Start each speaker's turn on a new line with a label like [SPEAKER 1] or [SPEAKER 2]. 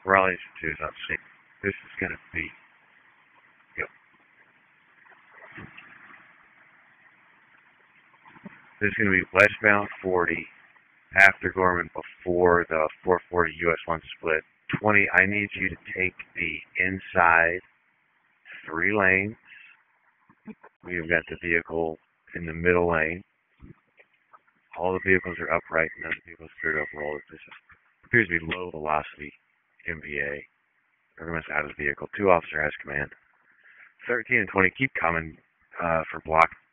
[SPEAKER 1] Raleigh to is not safe. This is going to be. Yep. This is going to be westbound 40 after Gorman before the 440 US 1 split. 20, I need you to take the inside 3 lanes. We've got the vehicle in the middle lane. All the vehicles are upright, none of the vehicles are overall. This appears to be low velocity MVA. Everyone's out of the vehicle. 2 officer has command. 13 and 20, keep coming for block